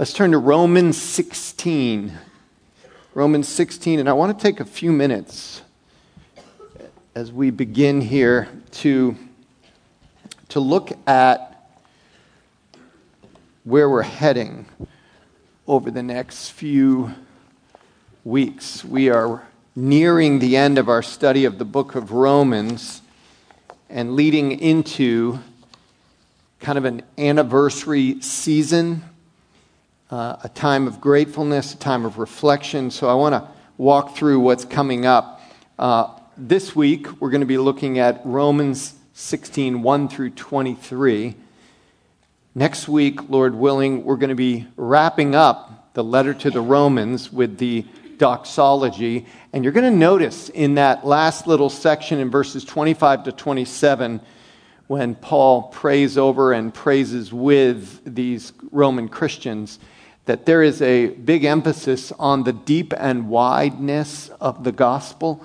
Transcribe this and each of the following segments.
Let's turn to Romans 16. Romans 16, and I want to take a few minutes as we begin here to look at where we're heading over the next few weeks. We are nearing the end of our study of the book of Romans and leading into kind of an anniversary season, a time of gratefulness, a time of reflection. So I want to walk through what's coming up. This week, we're going to be looking at Romans 16, 1 through 23. Next week, Lord willing, we're going to be wrapping up the letter to the Romans with the doxology. And you're going to notice in that last little section in verses 25 to 27, when Paul prays over and praises with these Roman Christians, that there is a big emphasis on the deep and wideness of the gospel.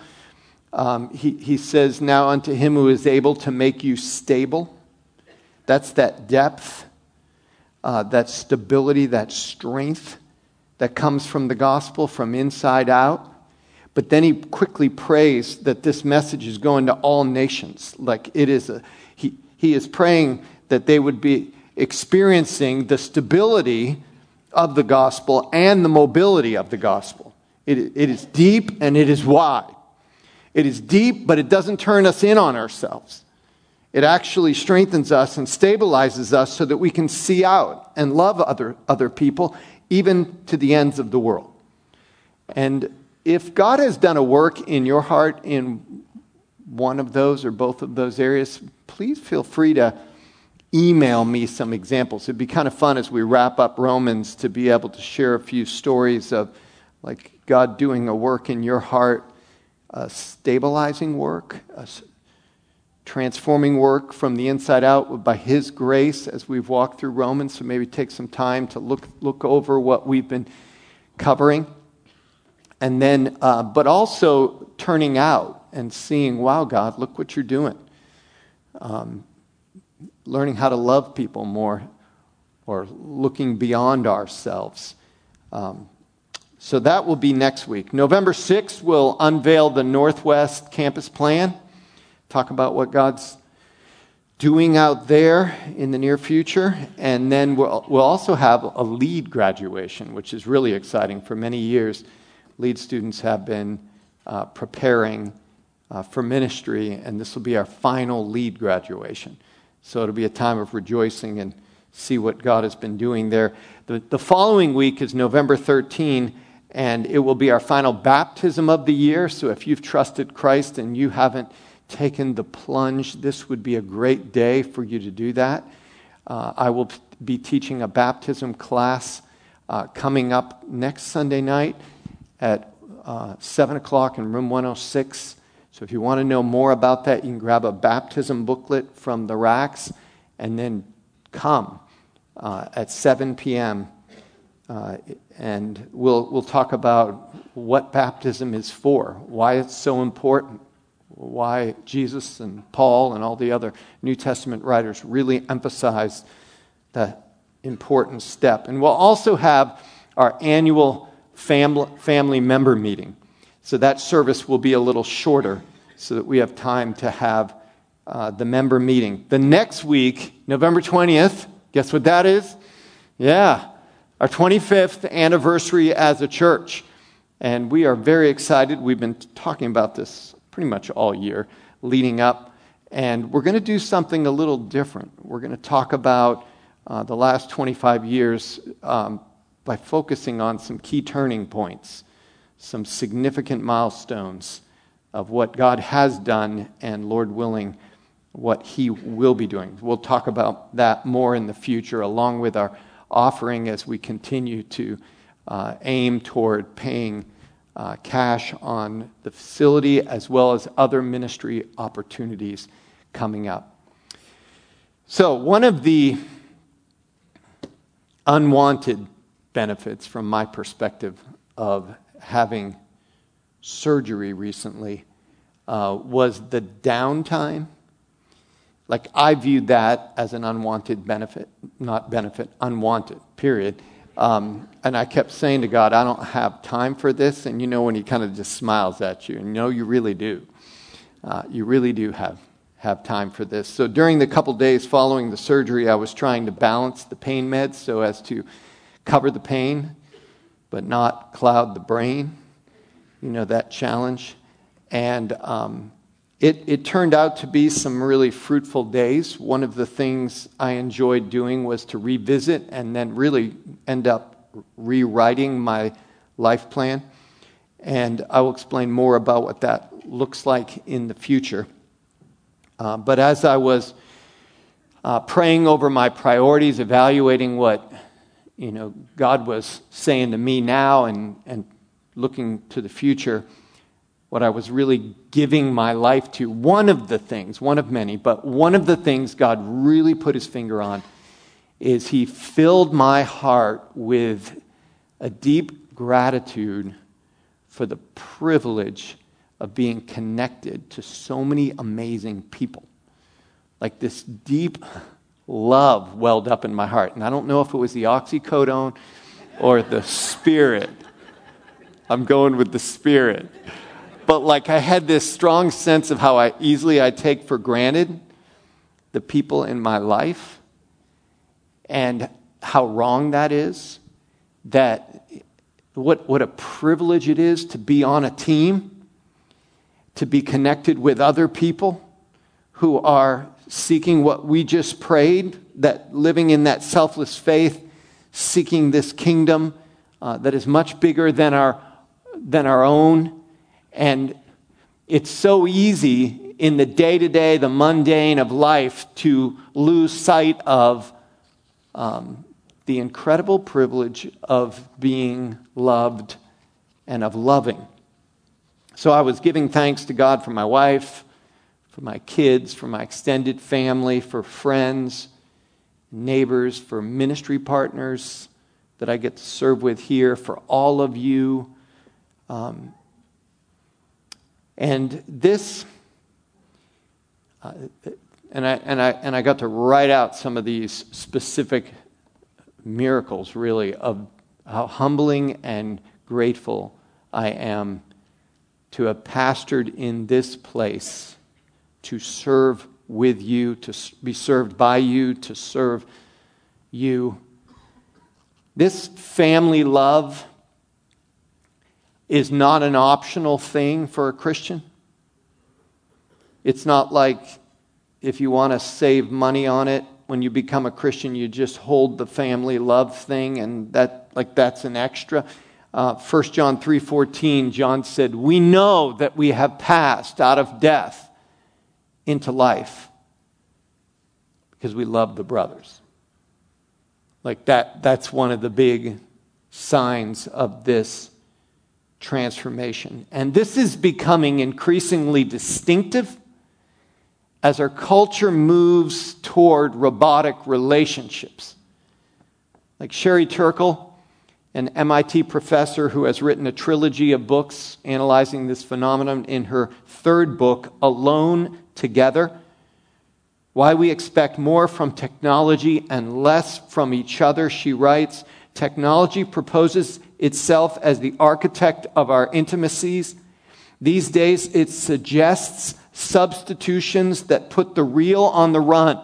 He says, now unto him who is able to make you stable. That's that depth, that stability, that strength that comes from the gospel from inside out. But then he quickly prays that this message is going to all nations. Like it is he is praying that they would be experiencing the stability of the gospel and the mobility of the gospel. It is deep and it is wide. It is deep, but it doesn't turn us in on ourselves. It actually strengthens us and stabilizes us so that we can see out and love other people, even to the ends of the world. And if God has done a work in your heart in one of those or both of those areas, please feel free to email me some examples. It'd be kind of fun as we wrap up Romans to be able to share a few stories of like God doing a work in your heart, a stabilizing work, a transforming work from the inside out by His grace as we've walked through Romans. So maybe take some time to look over what we've been covering. And then, but also turning out and seeing, wow, God, look what you're doing. Learning how to love people more, or looking beyond ourselves. So that will be next week. November 6th, we'll unveil the Northwest Campus Plan. Talk about what God's doing out there in the near future. And then we'll also have a lead graduation, which is really exciting. For many years, lead students have been preparing for ministry, and this will be our final lead graduation. So it'll be a time of rejoicing and see what God has been doing there. The following week is November 13, and it will be our final baptism of the year. So if you've trusted Christ and you haven't taken the plunge, this would be a great day for you to do that. I will be teaching a baptism class coming up next Sunday night at 7 o'clock in room 106. So if you want to know more about that, you can grab a baptism booklet from the racks and then come at 7 p.m. And we'll talk about what baptism is for, why it's so important, why Jesus and Paul and all the other New Testament writers really emphasize that important step. And we'll also have our annual family member meeting. So that service will be a little shorter so that we have time to have the member meeting. The next week, November 20th, guess what that is? Yeah, our 25th anniversary as a church. And we are very excited. We've been talking about this pretty much all year leading up. And we're going to do something a little different. We're going to talk about the last 25 years by focusing on some key turning points, some significant milestones of what God has done and, Lord willing, what He will be doing. We'll talk about that more in the future, along with our offering as we continue to aim toward paying cash on the facility as well as other ministry opportunities coming up. So one of the unwanted benefits from my perspective of having surgery recently was the downtime. Like I viewed that as an unwanted benefit, not benefit, unwanted, period. And I kept saying to God, I don't have time for this. And you know when he kind of just smiles at you, and you know you really do. You really do have time for this. So during the couple days following the surgery, I was trying to balance the pain meds so as to cover the pain, but not cloud the brain. You know that challenge. And it turned out to be some really fruitful days. One of the things I enjoyed doing was to revisit and then really end up rewriting my life plan. And I will explain more about what that looks like in the future. But as I was praying over my priorities, evaluating what God was saying to me now and looking to the future, what I was really giving my life to, one of many, but one of the things God really put his finger on is he filled my heart with a deep gratitude for the privilege of being connected to so many amazing people. Like this deep love welled up in my heart. And I don't know if it was the oxycodone or the Spirit. I'm going with the Spirit. But like I had this strong sense of how easily I take for granted the people in my life and how wrong that is. That what a privilege it is to be on a team, to be connected with other people who are seeking what we just prayed, that living in that selfless faith, seeking this kingdom that is much bigger than our own. And it's so easy in the day-to-day, the mundane of life to lose sight of the incredible privilege of being loved and of loving. So I was giving thanks to God for my wife, for my kids, for my extended family, for friends, neighbors, for ministry partners that I get to serve with here, for all of you. And this, and I got to write out some of these specific miracles, really, of how humbling and grateful I am to have pastored in this place, to serve with you, to be served by you, to serve you. This family love is not an optional thing for a Christian. It's not like if you want to save money on it, when you become a Christian, you just hold the family love thing and that's an extra. 1 John 3:14, John said, "We know that we have passed out of death into life because we love the brothers." Like that's one of the big signs of this transformation. And this is becoming increasingly distinctive as our culture moves toward robotic relationships. Like Sherry Turkle, an MIT professor who has written a trilogy of books analyzing this phenomenon, in her third book, Alone Together, Why We Expect More from Technology and Less from Each Other, she writes, technology proposes itself as the architect of our intimacies. These days, it suggests substitutions that put the real on the run.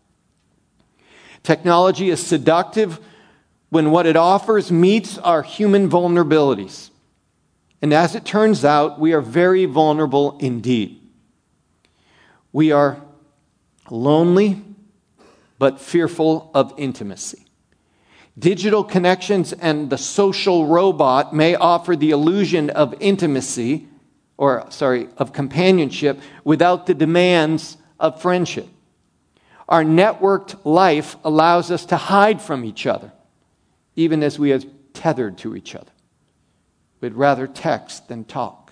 Technology is seductive when what it offers meets our human vulnerabilities. And as it turns out, we are very vulnerable indeed. We are lonely, but fearful of intimacy. Digital connections and the social robot may offer the illusion of intimacy, of companionship, without the demands of friendship. Our networked life allows us to hide from each other, even as we are tethered to each other. We'd rather text than talk.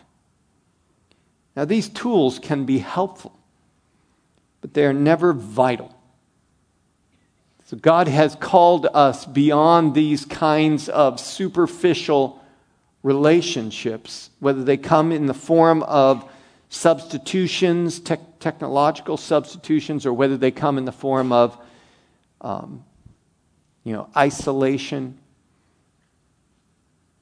Now, these tools can be helpful, but they are never vital. So God has called us beyond these kinds of superficial relationships, whether they come in the form of substitutions, technological substitutions, or whether they come in the form of isolation.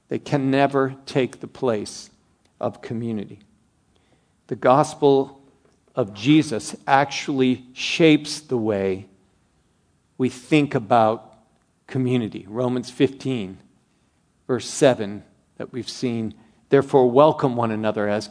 They can never take the place of community. The gospel of Jesus actually shapes the way we think about community. Romans 15, verse 7 that we've seen. Therefore, welcome one another as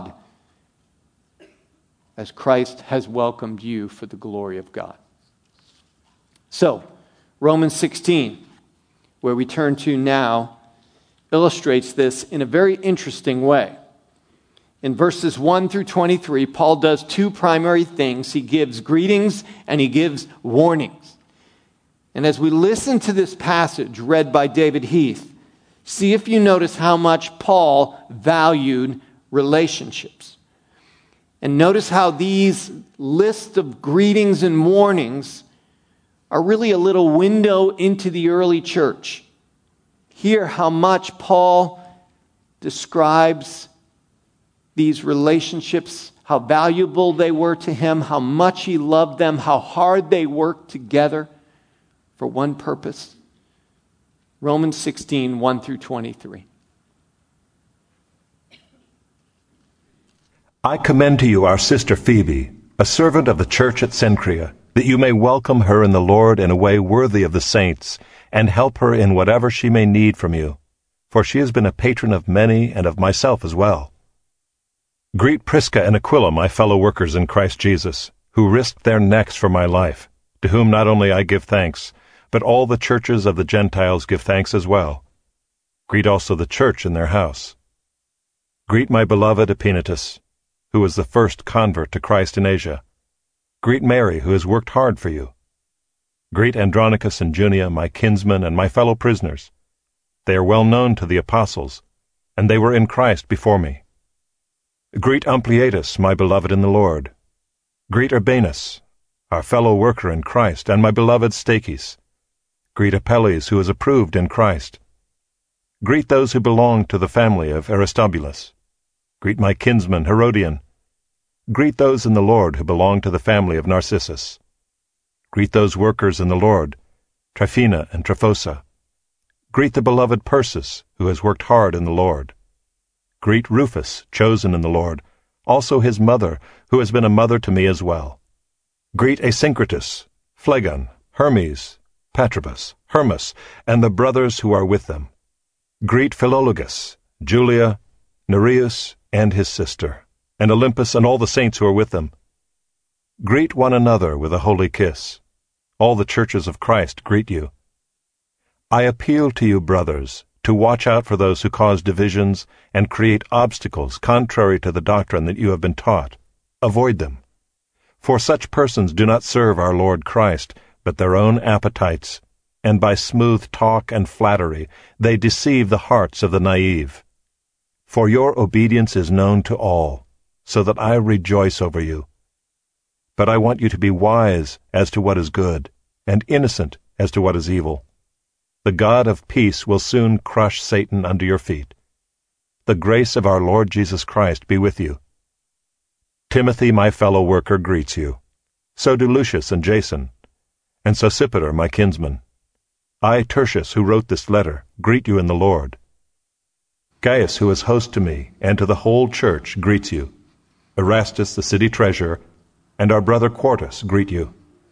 Christ has welcomed you for the glory of God. So, Romans 16, where we turn to now, illustrates this in a very interesting way. In verses 1 through 23, Paul does two primary things. He gives greetings and he gives warnings. And as we listen to this passage read by David Heath, see if you notice how much Paul valued relationships. And notice how these lists of greetings and warnings are really a little window into the early church. Hear how much Paul describes these relationships, how valuable they were to him, how much he loved them, how hard they worked together for one purpose. Romans 16, 1 through 23. I commend to you our sister Phoebe, a servant of the church at Cenchrea, that you may welcome her in the Lord in a way worthy of the saints, and help her in whatever she may need from you, for she has been a patron of many and of myself as well. Greet Prisca and Aquila, my fellow workers in Christ Jesus, who risked their necks for my life, to whom not only I give thanks, but all the churches of the Gentiles give thanks as well. Greet also the church in their house. Greet my beloved Epaenetus, who was the first convert to Christ in Asia. Greet Mary, who has worked hard for you. Greet Andronicus and Junia, my kinsmen and my fellow prisoners. They are well known to the apostles, and they were in Christ before me. Greet Ampliatus, my beloved in the Lord. Greet Urbanus, our fellow worker in Christ, and my beloved Stachys. Greet Apelles, who is approved in Christ. Greet those who belong to the family of Aristobulus. Greet my kinsman Herodion. Greet those in the Lord who belong to the family of Narcissus. Greet those workers in the Lord, Tryphena and Tryphosa. Greet the beloved Persis, who has worked hard in the Lord. Greet Rufus, chosen in the Lord, also his mother, who has been a mother to me as well. Greet Asyncritus, Phlegon, Hermes, Patrobas, Hermas, and the brothers who are with them. Greet Philologus, Julia, Nereus, and his sister, and Olympus and all the saints who are with them. Greet one another with a holy kiss. All the churches of Christ greet you. I appeal to you, brothers, to watch out for those who cause divisions and create obstacles contrary to the doctrine that you have been taught. Avoid them. For such persons do not serve our Lord Christ, but their own appetites, and by smooth talk and flattery they deceive the hearts of the naive. For your obedience is known to all, so that I rejoice over you. But I want you to be wise as to what is good, and innocent as to what is evil. The God of peace will soon crush Satan under your feet. The grace of our Lord Jesus Christ be with you. Timothy, my fellow worker, greets you. So do Lucius and Jason, and Sosipater, my kinsman. I, Tertius, who wrote this letter, greet you in the Lord. Gaius, who is host to me and to the whole church, greets you. Erastus, the city treasurer, and our brother Quartus greet you.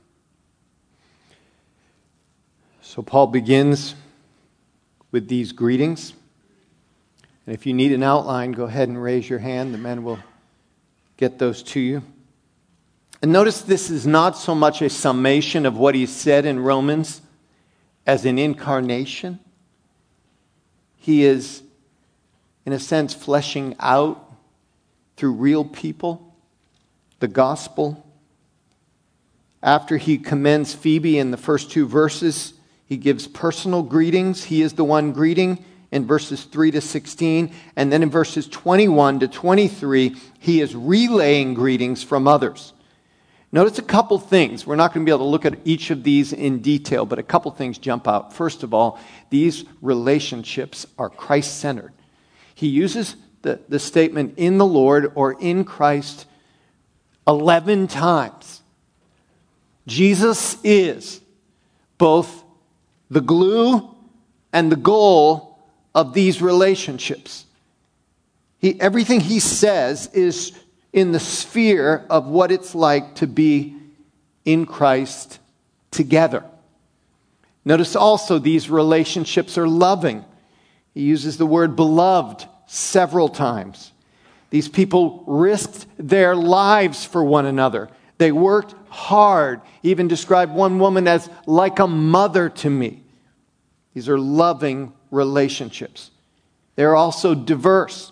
So Paul begins with these greetings. And if you need an outline, go ahead and raise your hand. The men will get those to you. And notice this is not so much a summation of what he said in Romans as an incarnation. He is, in a sense, fleshing out through real people the gospel. After he commends Phoebe in the first two verses, he gives personal greetings. He is the one greeting in verses 3 to 16. And then in verses 21 to 23, he is relaying greetings from others. Notice a couple things. We're not going to be able to look at each of these in detail, but a couple things jump out. First of all, these relationships are Christ-centered. He uses the statement in the Lord or in Christ 11 times. Jesus is both the glue and the goal of these relationships. Everything he says is in the sphere of what it's like to be in Christ together. Notice also these relationships are loving. He uses the word beloved several times. These people risked their lives for one another. They worked hard. He even described one woman as like a mother to me. These are loving relationships. They're also diverse.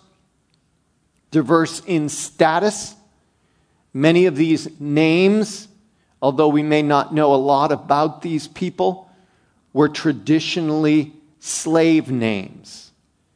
Diverse in status. Many of these names, although we may not know a lot about these people, were traditionally slave names.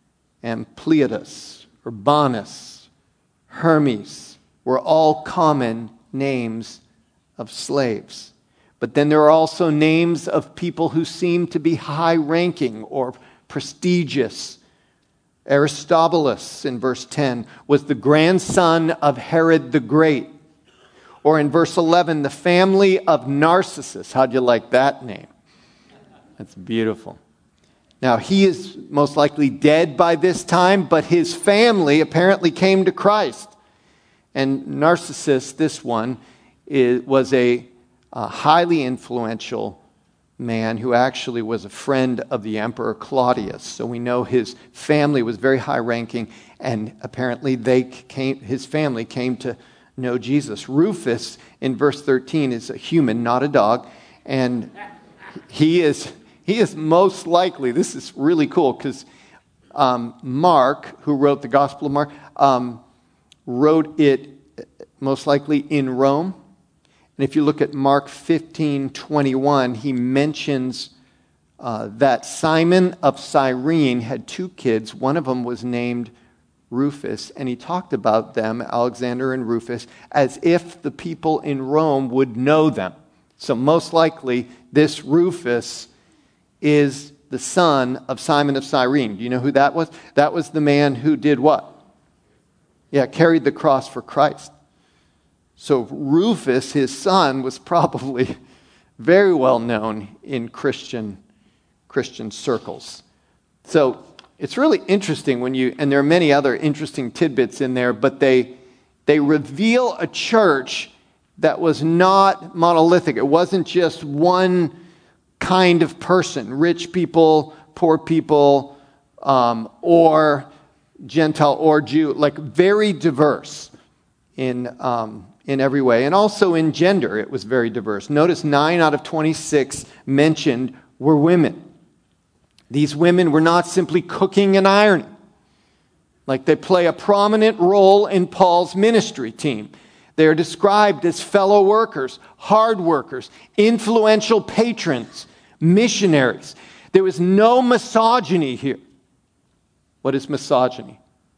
Ampliatus, Urbanus, Hermes were all common names of slaves. But then there are also names of people who seem to be high-ranking or prestigious. Aristobulus, in verse 10, was the grandson of Herod the Great. Or in verse 11, the family of Narcissus. How'd you like that name? That's beautiful. Now, he is most likely dead by this time, but his family apparently came to Christ. And Narcissus, this one, was a highly influential man who actually was a friend of the Emperor Claudius. So we know his family was very high-ranking, and apparently his family came to know Jesus. Rufus, in verse 13, is a human, not a dog, and he is most likely, this is really cool, because Mark, who wrote the Gospel of Mark, wrote it most likely in Rome. And if you look at Mark 15:21, he mentions that Simon of Cyrene had two kids. One of them was named Rufus, and he talked about them, Alexander and Rufus, as if the people in Rome would know them. So most likely, this Rufus is the son of Simon of Cyrene. Do you know who that was? That was the man who did what? Yeah, carried the cross for Christ. So Rufus, his son, was probably very well known in Christian circles. So it's really interesting and there are many other interesting tidbits in there, but they reveal a church that was not monolithic. It wasn't just one kind of person, rich people, poor people, or Gentile or Jew, like very diverse in every way. And also in gender, it was very diverse. Notice 9 out of 26 mentioned were women. These women were not simply cooking and ironing. Like, they play a prominent role in Paul's ministry team. They are described as fellow workers, hard workers, influential patrons, missionaries. There was no misogyny here. What is misogyny?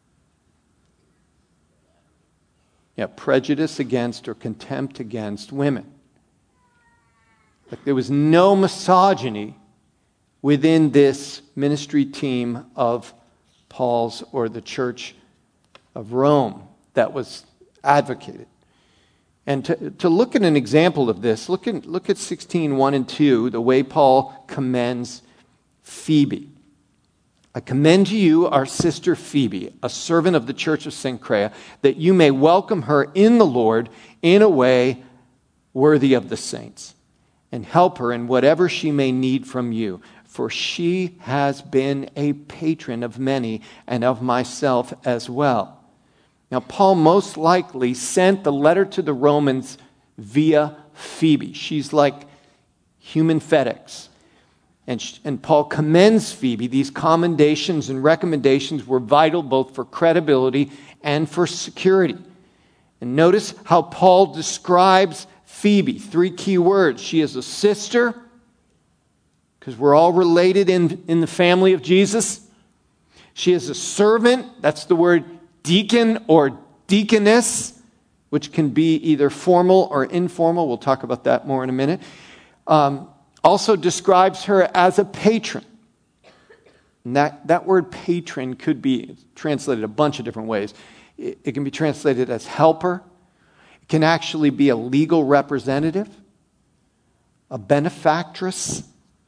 Yeah, prejudice against or contempt against women. Like, there was no misogyny within this ministry team of Paul's or the Church of Rome that was advocated. And to look at an example of this, look at 16:1 and 2, the way Paul commends Phoebe. I commend to you our sister Phoebe, a servant of the church of Cenchrea, that you may welcome her in the Lord in a way worthy of the saints, and help her in whatever she may need from you. For she has been a patron of many, and of myself as well. Now, Paul most likely sent the letter to the Romans via Phoebe. She's like human FedEx. And Paul commends Phoebe. These commendations and recommendations were vital both for credibility and for security. And notice how Paul describes Phoebe. 3 key words. She is a sister, because we're all related in the family of Jesus. She is a servant. That's the word deacon or deaconess, which can be either formal or informal. We'll talk about that more in a minute. Also describes her as a patron. And that word patron could be translated a bunch of different ways. It can be translated as helper. It can actually be a legal representative, a benefactress,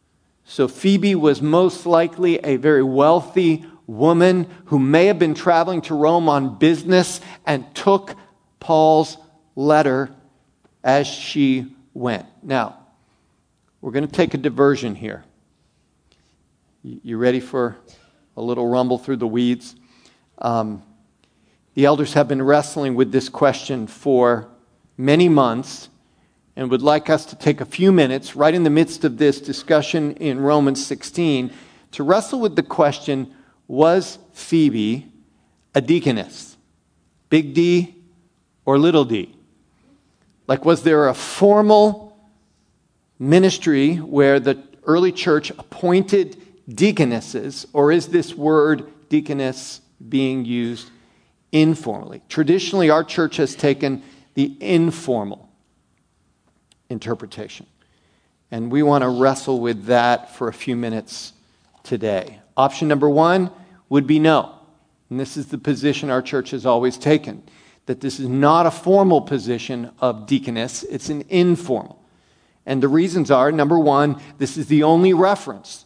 So Phoebe was most likely a very wealthy woman who may have been traveling to Rome on business and took Paul's letter as she went. Now, we're going to take a diversion here. You ready for a little rumble through the weeds? The elders have been wrestling with this question for many months and would like us to take a few minutes right in the midst of this discussion in Romans 16 to wrestle with the question, was Phoebe a deaconess? Big D or little d? Like, was there a formal ministry where the early church appointed deaconesses, or is this word deaconess being used informally? Traditionally, our church has taken the informal interpretation, and we want to wrestle with that for a few minutes today. Option number one would be no, and this is the position our church has always taken, that this is not a formal position of deaconess, it's an informal. And the reasons are, number one, this is the only reference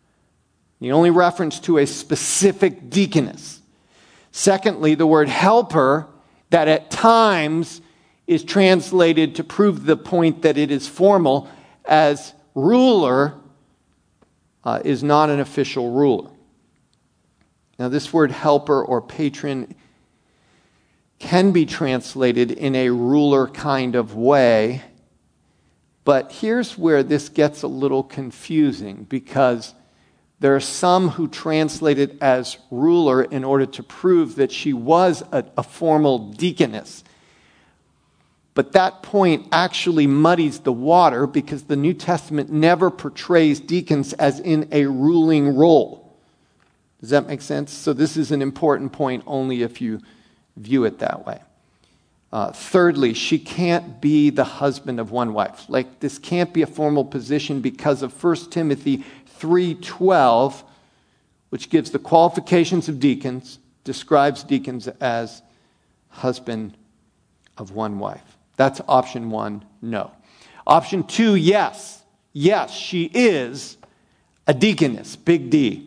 to a specific deaconess. Secondly, the word helper, that at times is translated to prove the point that it is formal, as ruler, is not an official ruler. Now, this word helper or patron can be translated in a ruler kind of way, but here's where this gets a little confusing, because there are some who translate it as ruler in order to prove that she was a formal deaconess. But that point actually muddies the water, because the New Testament never portrays deacons as in a ruling role. Does that make sense? So this is an important point only if you view it that way. Thirdly, she can't be the husband of one wife. Like, this can't be a formal position because of 1 Timothy 3:12, which gives the qualifications of deacons, describes deacons as husband of one wife. That's option one, no. Option two, yes. Yes, she is a deaconess, big D.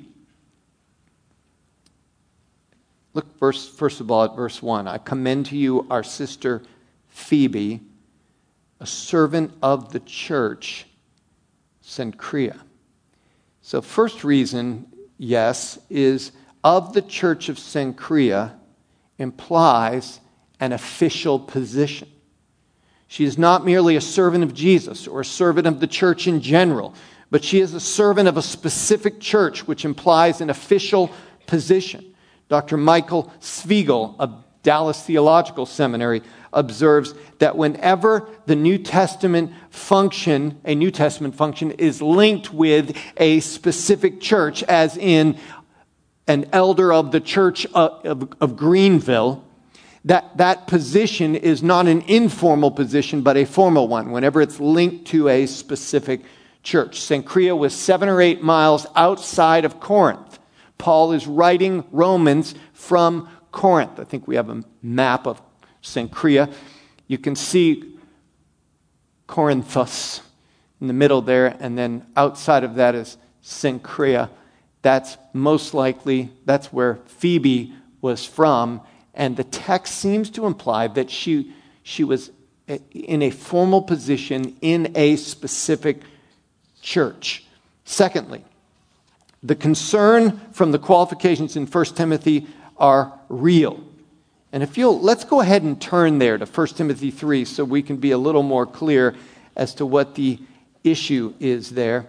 Look first of all at verse 1. I commend to you our sister Phoebe, a servant of the church, Cenchrea. So first reason, yes, is of the church of Cenchrea implies an official position. She is not merely a servant of Jesus or a servant of the church in general, but she is a servant of a specific church, which implies an official position. Dr. Michael Sviegel of Dallas Theological Seminary observes that whenever the New Testament function, a New Testament function, is linked with a specific church, as in an elder of the church of Greenville, that position is not an informal position, but a formal one, whenever it's linked to a specific church. Cenchrea was 7 or 8 miles outside of Corinth. Paul is writing Romans from Corinth. I think we have a map of Cenchrea. You can see Corinthus in the middle there, and then outside of that is Cenchrea. That's most likely, that's where Phoebe was from, and the text seems to imply that she was in a formal position in a specific church. Secondly, the concern from the qualifications in 1 Timothy are real. And let's go ahead and turn there to 1 Timothy 3 so we can be a little more clear as to what the issue is there.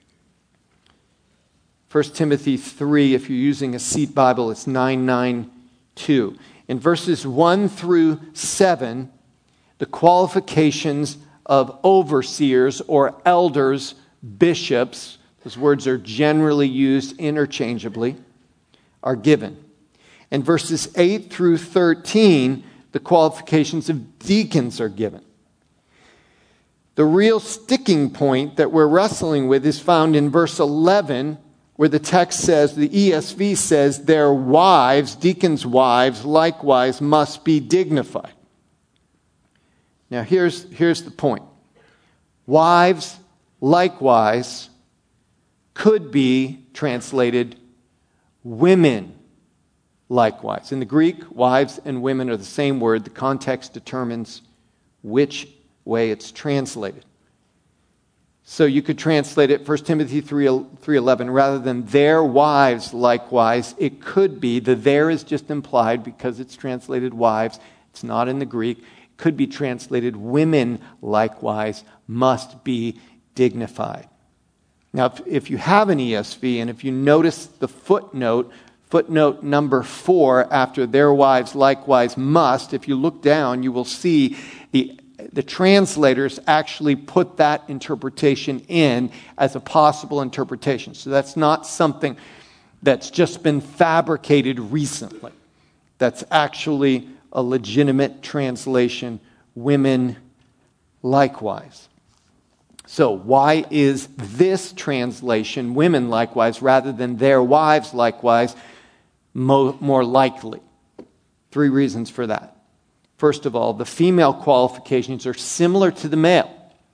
1 Timothy 3, if you're using a seat Bible, it's 992. In verses 1 through 7, the qualifications of overseers or elders, bishops, those words are generally used interchangeably, are given. In verses 8 through 13, the qualifications of deacons are given. The real sticking point that we're wrestling with is found in verse 11, where the text says, the ESV says, their wives, deacons' wives, likewise must be dignified. Now here's the point. Wives, likewise, could be translated women likewise. In the Greek, wives and women are the same word. The context determines which way it's translated. So you could translate it, 1 Timothy 3:11, rather than their wives likewise, it could be, the there is just implied because it's translated wives. It's not in the Greek. It could be translated women likewise must be dignified. Now, if you have an ESV, and if you notice the footnote number 4 after their wives likewise must, if you look down, you will see the translators actually put that interpretation in as a possible interpretation. So that's not something that's just been fabricated recently. That's actually a legitimate translation, women likewise. So why is this translation, women likewise, rather than their wives likewise, more likely? 3 reasons for that. First of all, the female qualifications are similar to the male.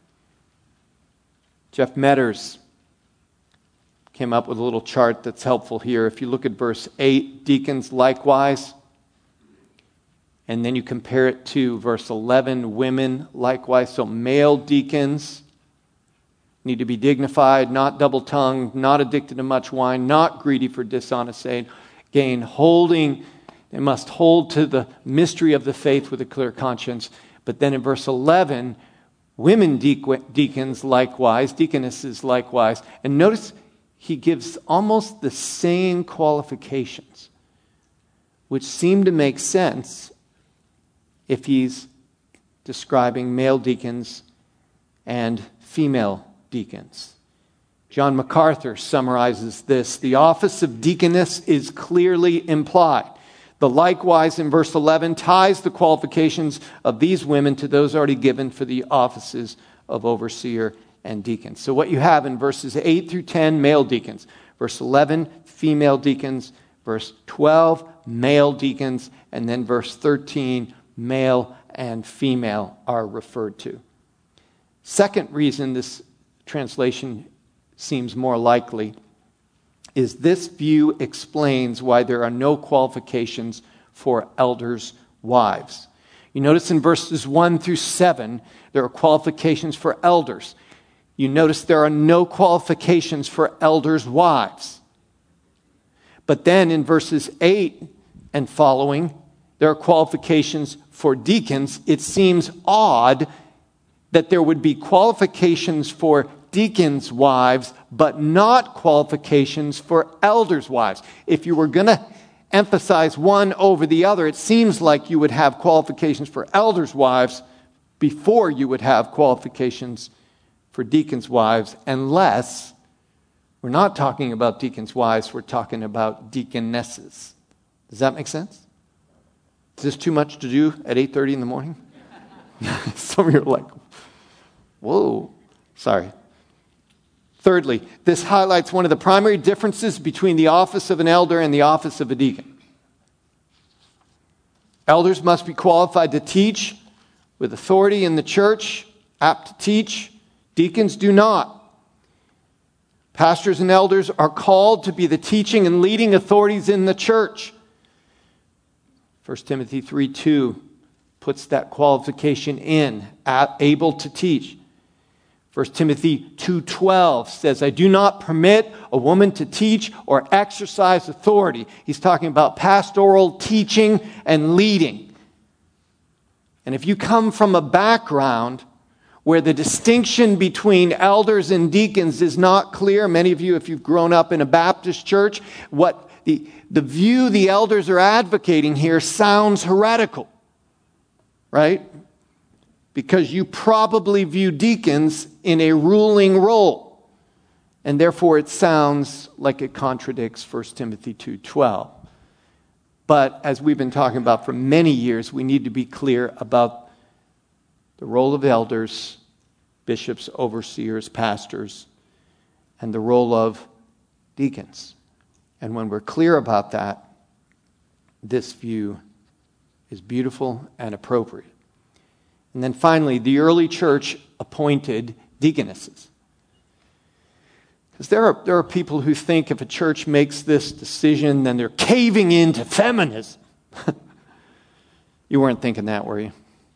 Jeff Metters came up with a little chart that's helpful here. If you look at verse 8, deacons likewise, and then you compare it to verse 11, women likewise. So male deacons need to be dignified, not double-tongued, not addicted to much wine, not greedy for dishonest gain, they must hold to the mystery of the faith with a clear conscience. But then in verse 11, women deacons likewise, deaconesses likewise. And notice he gives almost the same qualifications, which seem to make sense if he's describing male deacons and female deacons. John MacArthur summarizes this. The office of deaconess is clearly implied. The likewise in verse 11 ties the qualifications of these women to those already given for the offices of overseer and deacon. So what you have in verses 8 through 10, male deacons. Verse 11, female deacons. Verse 12, male deacons. And then verse 13, male and female are referred to. Second reason this translation seems more likely is this view explains why there are no qualifications for elders' wives. You notice in verses 1 through 7, there are qualifications for elders. You notice there are no qualifications for elders' wives. But then in verses 8 and following, there are qualifications for deacons. It seems odd that there would be qualifications for deacons' wives, but not qualifications for elders' wives. If you were going to emphasize one over the other, it seems like you would have qualifications for elders' wives before you would have qualifications for deacons' wives, unless we're not talking about deacons' wives, we're talking about deaconesses. Does that make sense? Is this too much to do at 8:30 in the morning? Some of you are like, whoa, sorry. Thirdly, this highlights one of the primary differences between the office of an elder and the office of a deacon. Elders must be qualified to teach with authority in the church, apt to teach. Deacons do not. Pastors and elders are called to be the teaching and leading authorities in the church. 1 Timothy 3:2 puts that qualification in, able to teach. 1 Timothy 2:12 says, I do not permit a woman to teach or exercise authority. He's talking about pastoral teaching and leading. And if you come from a background where the distinction between elders and deacons is not clear, many of you, if you've grown up in a Baptist church, what the view the elders are advocating here sounds heretical, right? Because you probably view deacons in a ruling role. And therefore it sounds like it contradicts 1 Timothy 2:12. But as we've been talking about for many years, we need to be clear about the role of elders, bishops, overseers, pastors, and the role of deacons. And when we're clear about that, this view is beautiful and appropriate. And then finally, the early church appointed deaconesses. Because there are people who think if a church makes this decision, then they're caving into feminism. You weren't thinking that, were you?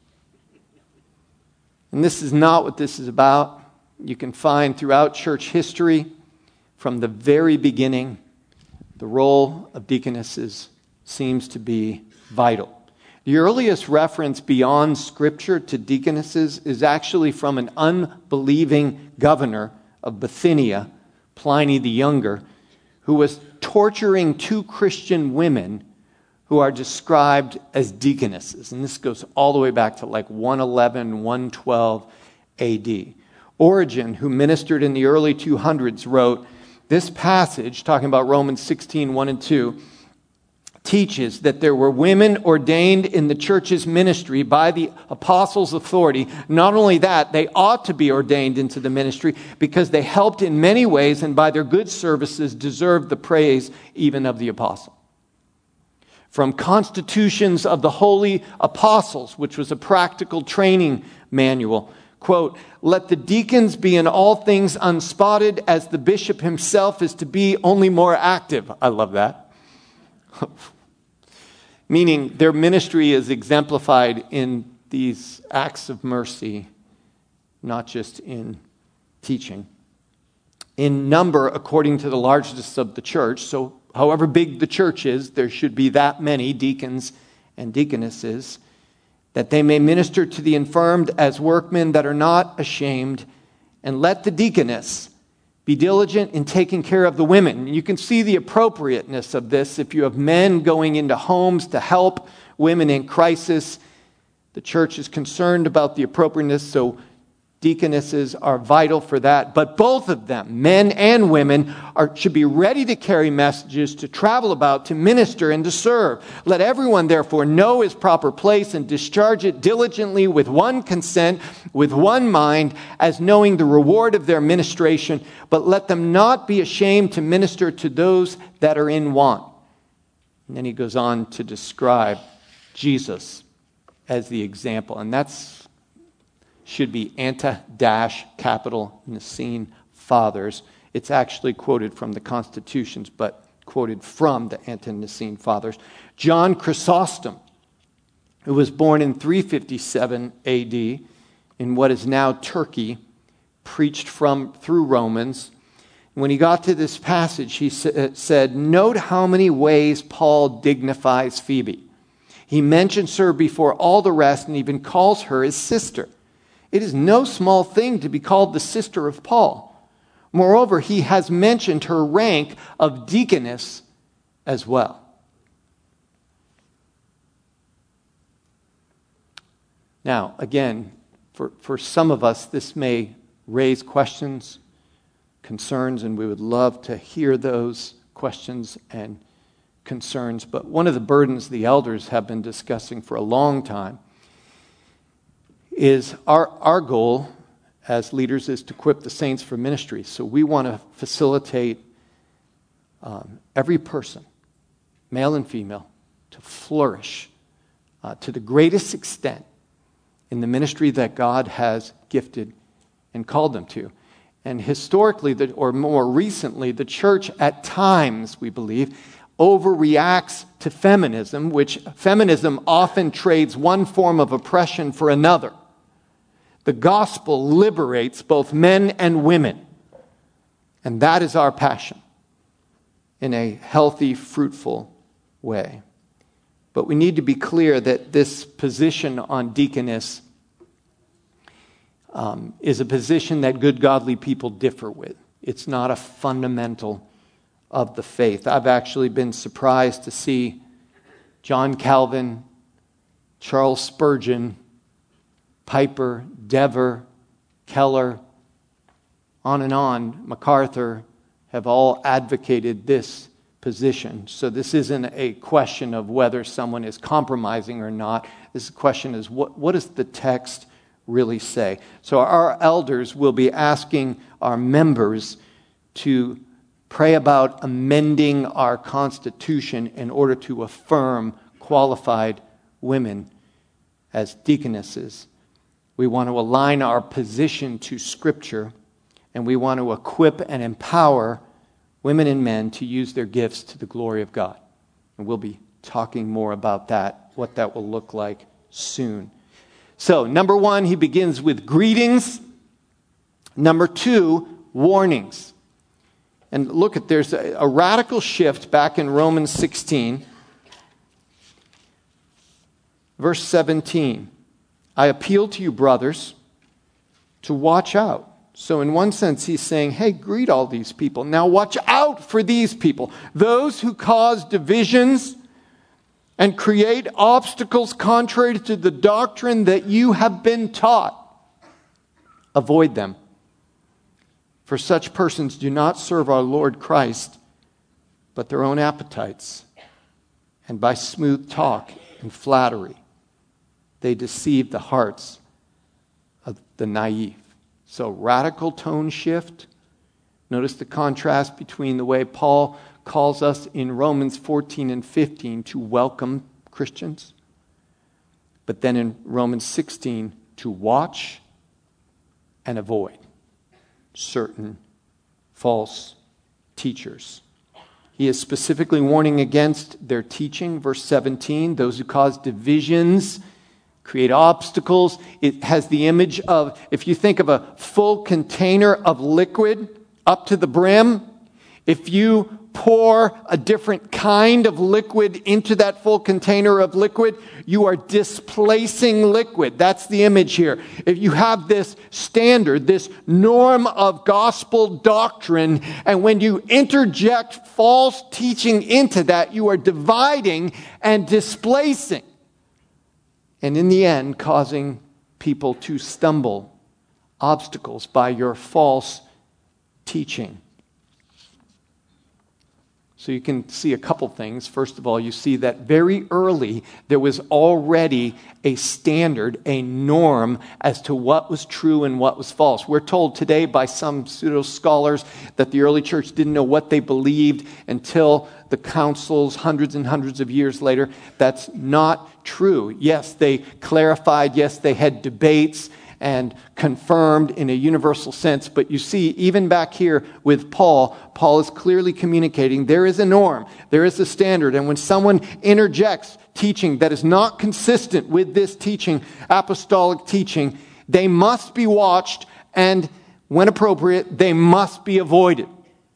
And this is not what this is about. You can find throughout church history, from the very beginning, the role of deaconesses seems to be vital. The earliest reference beyond Scripture to deaconesses is actually from an unbelieving governor of Bithynia, Pliny the Younger, who was torturing two Christian women who are described as deaconesses. And this goes all the way back to like 111, 112 AD. Origen, who ministered in the early 200s, wrote, this passage, talking about Romans 16, 1 and 2, teaches that there were women ordained in the church's ministry by the apostles' authority. Not only that, they ought to be ordained into the ministry because they helped in many ways and by their good services deserved the praise even of the apostle. From Constitutions of the Holy Apostles, which was a practical training manual, quote, let the deacons be in all things unspotted as the bishop himself is to be, only more active. I love that. Meaning their ministry is exemplified in these acts of mercy, not just in teaching. In number, according to the largest of the church, so however big the church is, there should be that many deacons and deaconesses, that they may minister to the infirmed as workmen that are not ashamed, and let the deaconess be diligent in taking care of the women. You can see the appropriateness of this if you have men going into homes to help women in crisis. The church is concerned about the appropriateness, so deaconesses are vital for that. But both of them, men and women, should be ready to carry messages, to travel about, to minister, and to serve. Let everyone, therefore, know his proper place and discharge it diligently with one consent, with one mind, as knowing the reward of their ministration. But let them not be ashamed to minister to those that are in want. And then he goes on to describe Jesus as the example. And that's should be capital Nicene Fathers. It's actually quoted from the Constitutions, but quoted from the Ante-Nicene Fathers. John Chrysostom, who was born in 357 AD in what is now Turkey, preached through Romans. When he got to this passage, he said, note how many ways Paul dignifies Phoebe. He mentions her before all the rest and even calls her his sister. It is no small thing to be called the sister of Paul. Moreover, he has mentioned her rank of deaconess as well. Now, again, for some of us, this may raise questions, concerns, and we would love to hear those questions and concerns. But one of the burdens the elders have been discussing for a long time is our goal as leaders is to equip the saints for ministry. So we want to facilitate every person, male and female, to flourish to the greatest extent in the ministry that God has gifted and called them to. And historically, or more recently, the church at times, we believe, overreacts to feminism, which feminism often trades one form of oppression for another. The gospel liberates both men and women. And that is our passion in a healthy, fruitful way. But we need to be clear that this position on deaconess is a position that good, godly people differ with. It's not a fundamental of the faith. I've actually been surprised to see John Calvin, Charles Spurgeon, Piper, Dever, Keller, on and on, MacArthur, have all advocated this position. So this isn't a question of whether someone is compromising or not. This question is, what does the text really say? So our elders will be asking our members to pray about amending our Constitution in order to affirm qualified women as deaconesses. We want to align our position to Scripture, And we want to equip and empower women and men to use their gifts to the glory of God. And we'll be talking more about that, what that will look like soon. So, number 1, he begins with greetings. Number 2, warnings. And look at, there's a radical shift back in Romans 16. Verse 17. I appeal to you, brothers, to watch out. So in one sense, he's saying, hey, greet all these people. Now watch out for these people. Those who cause divisions and create obstacles contrary to the doctrine that you have been taught. Avoid them. For such persons do not serve our Lord Christ, but their own appetites. And by smooth talk and flattery, they deceive the hearts of the naive. So radical tone shift. Notice the contrast between the way Paul calls us in Romans 14 and 15 to welcome Christians, but then in Romans 16 to watch and avoid certain false teachers. He is specifically warning against their teaching. Verse 17, those who cause divisions, create obstacles. It has the image of, if you think of a full container of liquid up to the brim, if you pour a different kind of liquid into that full container of liquid, you are displacing liquid. That's the image here. If you have this standard, this norm of gospel doctrine, and when you interject false teaching into that, you are dividing and displacing. And in the end, causing people to stumble, obstacles by your false teaching. So you can see a couple things. First of all, you see that very early there was already a standard, a norm as to what was true and what was false. We're told today by some pseudo-scholars that the early church didn't know what they believed until the councils hundreds and hundreds of years later. That's not true. Yes, they clarified. Yes, they had debates and confirmed in a universal sense. But you see, even back here with Paul is clearly communicating there is a norm, there is a standard. And when someone interjects teaching that is not consistent with this teaching, apostolic teaching, they must be watched, and when appropriate, they must be avoided.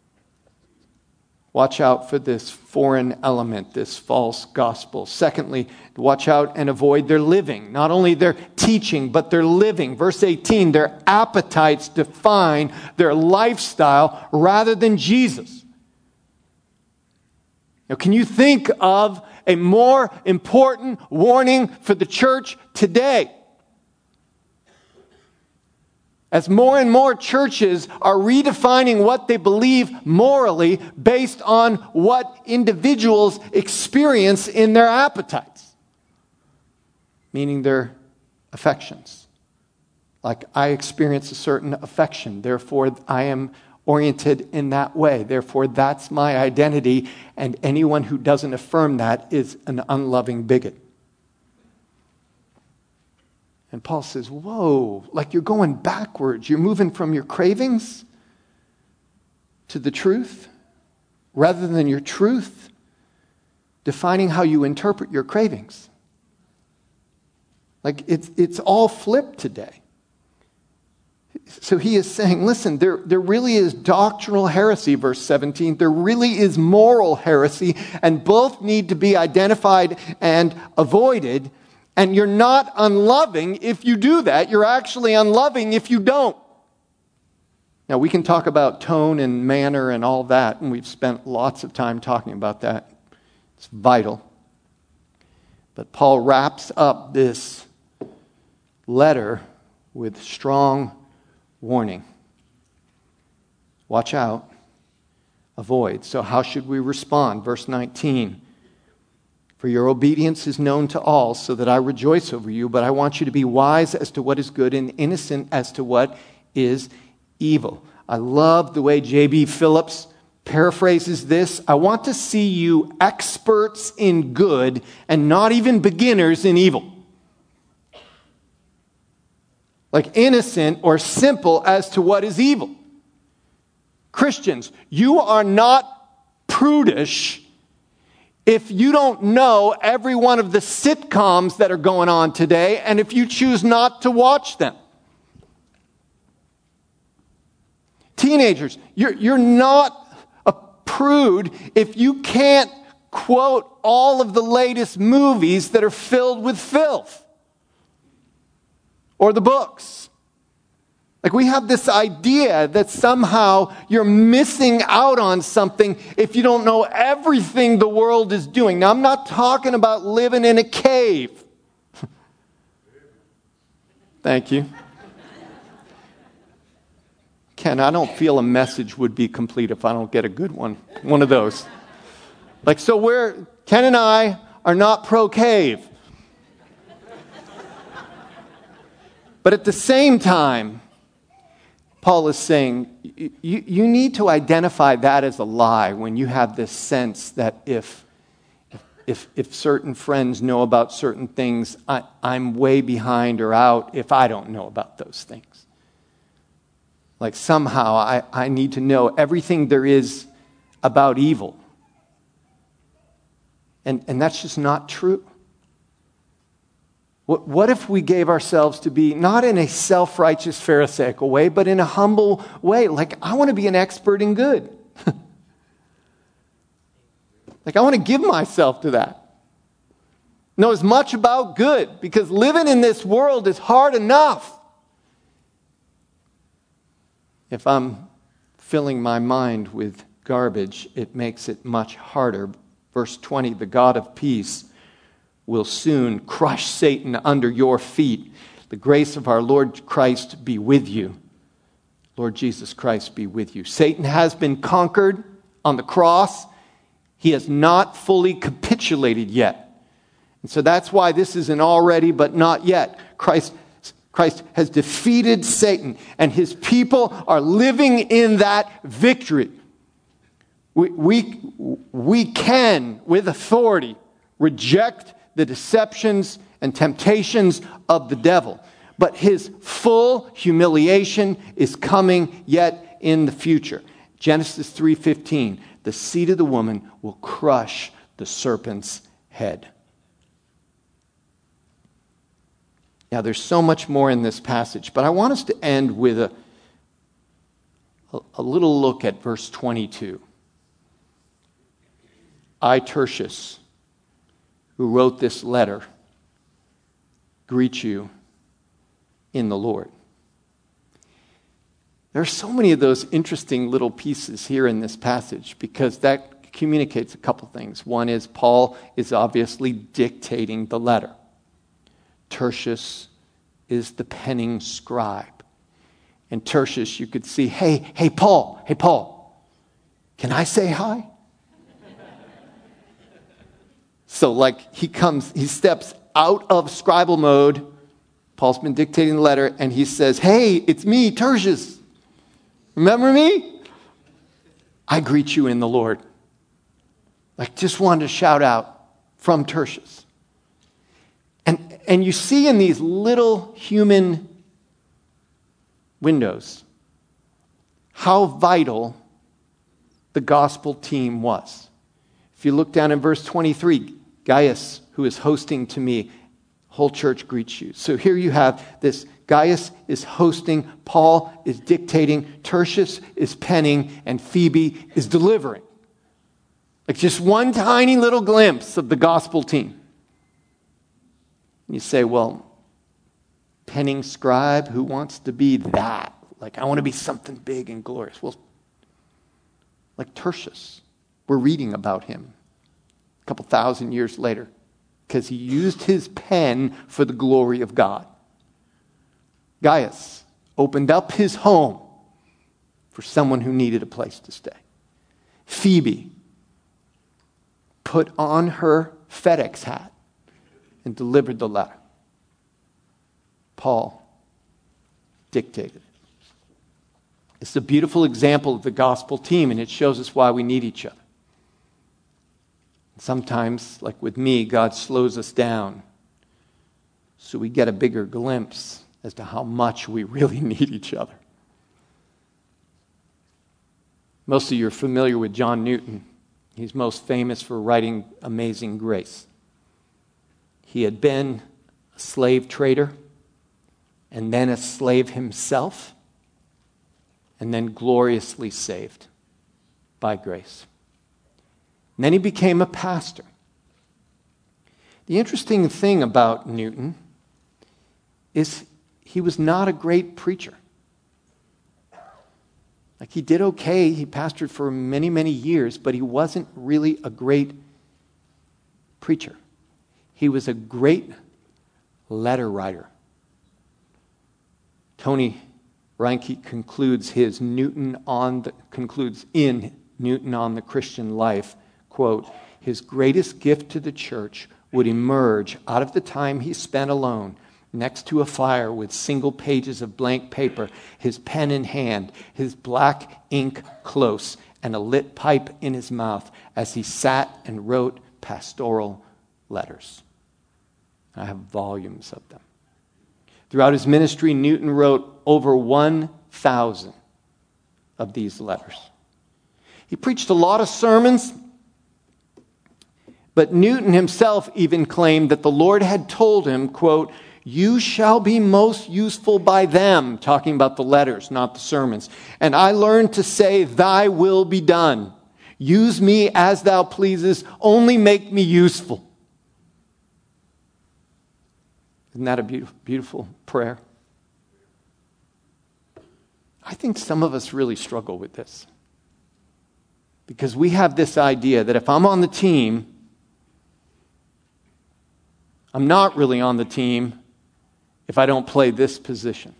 Watch out for this foreign element, this false gospel. Secondly, watch out and avoid their living. Not only their teaching, but their living. Verse 18, their appetites define their lifestyle rather than Jesus. Now, can you think of a more important warning for the church today? As more and more churches are redefining what they believe morally based on what individuals experience in their appetites, meaning their affections. Like, I experience a certain affection, therefore I am oriented in that way. Therefore, that's my identity, and anyone who doesn't affirm that is an unloving bigot. And Paul says, whoa, like you're going backwards. You're moving from your cravings to the truth rather than your truth defining how you interpret your cravings. Like it's all flipped today. So he is saying, listen, there really is doctrinal heresy, verse 17. There really is moral heresy, and both need to be identified and avoided. And you're not unloving if you do that. You're actually unloving if you don't. Now, we can talk about tone and manner and all that, and we've spent lots of time talking about that. It's vital. But Paul wraps up this letter with strong warning. Watch out. Avoid. So how should we respond? Verse 19. For your obedience is known to all, so that I rejoice over you, but I want you to be wise as to what is good and innocent as to what is evil. I love the way J.B. Phillips paraphrases this. I want to see you experts in good and not even beginners in evil. Like innocent or simple as to what is evil. Christians, you are not prudish if you don't know every one of the sitcoms that are going on today, and if you choose not to watch them. Teenagers, you're not a prude if you can't quote all of the latest movies that are filled with filth. Or the books. Like, we have this idea that somehow you're missing out on something if you don't know everything the world is doing. Now, I'm not talking about living in a cave. Thank you. Ken, I don't feel a message would be complete if I don't get a good one. One of those. Like, so Ken and I are not pro-cave. But at the same time, Paul is saying, you need to identify that as a lie when you have this sense that if certain friends know about certain things, I'm way behind or out if I don't know about those things. Like, somehow I need to know everything there is about evil. And that's just not true. What if we gave ourselves to be, not in a self-righteous Pharisaical way, but in a humble way? Like, I want to be an expert in good. Like, I want to give myself to that. Know as much about good, because living in this world is hard enough. If I'm filling my mind with garbage, it makes it much harder. Verse 20, the God of peace will soon crush Satan under your feet. The grace of our Lord Christ be with you. Lord Jesus Christ be with you. Satan has been conquered on the cross. He has not fully capitulated yet. And so that's why this is an already but not yet. Christ has defeated Satan, and his people are living in that victory. We can, with authority, reject the deceptions and temptations of the devil. But his full humiliation is coming yet in the future. Genesis 3:15, the seed of the woman will crush the serpent's head. Now, there's so much more in this passage, but I want us to end with a little look at verse 22. I, Tertius, who wrote this letter, greet you in the Lord. There are so many of those interesting little pieces here in this passage because that communicates a couple things. One is Paul is obviously dictating the letter. Tertius is the penning scribe. And Tertius, you could see, hey, Paul, can I say hi? So like he steps out of scribal mode. Paul's been dictating the letter, and he says, hey, it's me, Tertius. Remember me? I greet you in the Lord. Like, just wanted to shout out from Tertius. And you see in these little human windows how vital the gospel team was. If you look down in verse 23, Gaius, who is hosting to me, whole church greets you. So here you have this. Gaius is hosting, Paul is dictating, Tertius is penning, and Phoebe is delivering. Like just one tiny little glimpse of the gospel team. You say, well, penning scribe, who wants to be that? Like, I want to be something big and glorious. Well, like Tertius, we're reading about him a couple thousand years later because he used his pen for the glory of God. Gaius opened up his home for someone who needed a place to stay. Phoebe put on her FedEx hat and delivered the letter. Paul dictated it. It's a beautiful example of the gospel team, and it shows us why we need each other. Sometimes, like with me, God slows us down so we get a bigger glimpse as to how much we really need each other. Most of you are familiar with John Newton. He's most famous for writing Amazing Grace. He had been a slave trader, and then a slave himself, and then gloriously saved by grace. And then he became a pastor. The interesting thing about Newton is he was not a great preacher. Like, he did okay. He pastored for many, many years, but he wasn't really a great preacher. He was a great letter writer. Tony Reinke concludes in Newton on the Christian Life, quote, "His greatest gift to the church would emerge out of the time he spent alone next to a fire with single pages of blank paper, his pen in hand, his black ink close, and a lit pipe in his mouth as he sat and wrote pastoral letters." I have volumes of them. Throughout his ministry, Newton wrote over 1,000 of these letters. He preached a lot of sermons, but Newton himself even claimed that the Lord had told him, quote, "You shall be most useful by them," talking about the letters, not the sermons. "And I learned to say, thy will be done. Use me as thou pleasest, only make me useful." Isn't that a beautiful, beautiful prayer? I think some of us really struggle with this. Because we have this idea that if I'm on the team, I'm not really on the team if I don't play this position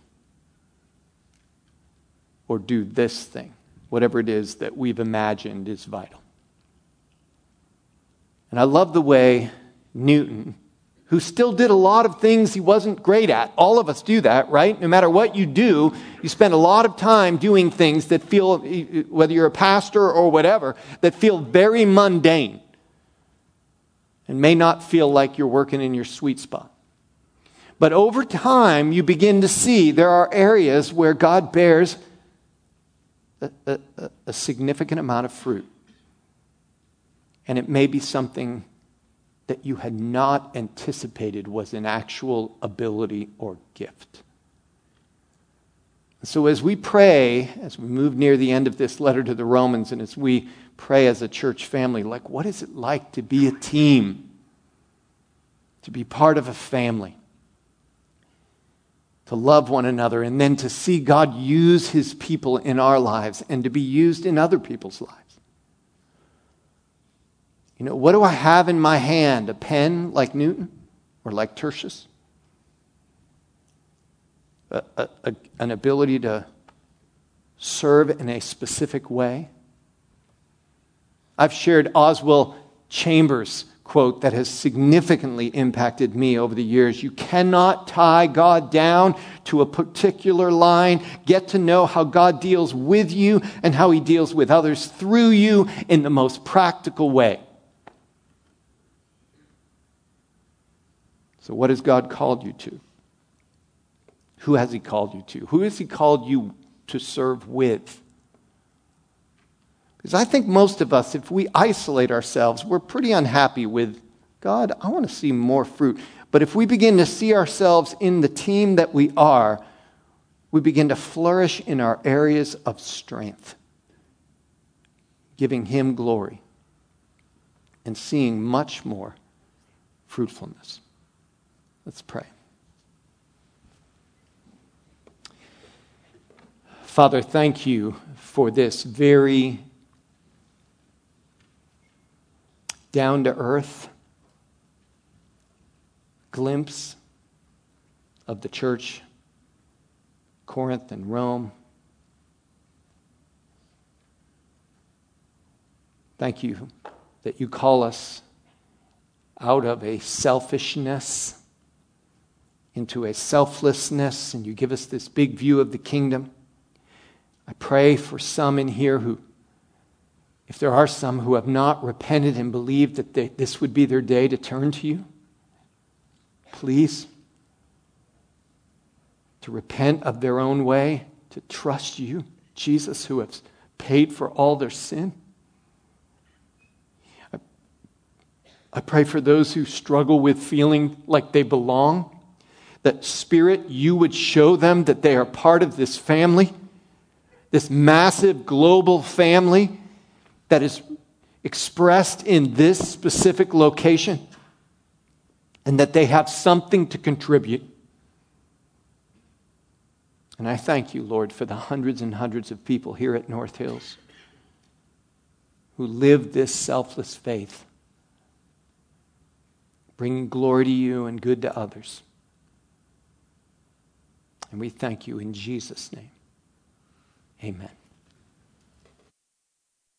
or do this thing, whatever it is that we've imagined is vital. And I love the way Newton, who still did a lot of things he wasn't great at. All of us do that, right? No matter what you do, you spend a lot of time doing things that feel, whether you're a pastor or whatever, that feel very mundane and may not feel like you're working in your sweet spot. But over time, you begin to see there are areas where God bears a significant amount of fruit. And it may be something that you had not anticipated was an actual ability or gift. So as we pray, as we move near the end of this letter to the Romans, and as we pray as a church family, like, what is it like to be a team? To be part of a family? To love one another, and then to see God use His people in our lives and to be used in other people's lives. You know, what do I have in my hand? A pen like Newton or like Tertius? An ability to serve in a specific way? I've shared Oswald Chambers' quote that has significantly impacted me over the years. You cannot tie God down to a particular line. Get to know how God deals with you and how He deals with others through you in the most practical way. So what has God called you to? Who has He called you to? Who has He called you to serve with? Because I think most of us, if we isolate ourselves, we're pretty unhappy with, God, I want to see more fruit. But if we begin to see ourselves in the team that we are, we begin to flourish in our areas of strength, giving Him glory and seeing much more fruitfulness. Let's pray. Father, thank you for this very down-to-earth glimpse of the church, Corinth and Rome. Thank you that you call us out of a selfishness into a selflessness, and you give us this big view of the kingdom. I pray for some in here who, if there are some who have not repented and believed that this would be their day to turn to you, please, to repent of their own way, to trust you, Jesus, who has paid for all their sin. I pray for those who struggle with feeling like they belong, that Spirit, you would show them that they are part of this family, this massive global family that is expressed in this specific location, and that they have something to contribute. And I thank you, Lord, for the hundreds and hundreds of people here at North Hills who live this selfless faith, bringing glory to you and good to others. And we thank you in Jesus' name. Amen.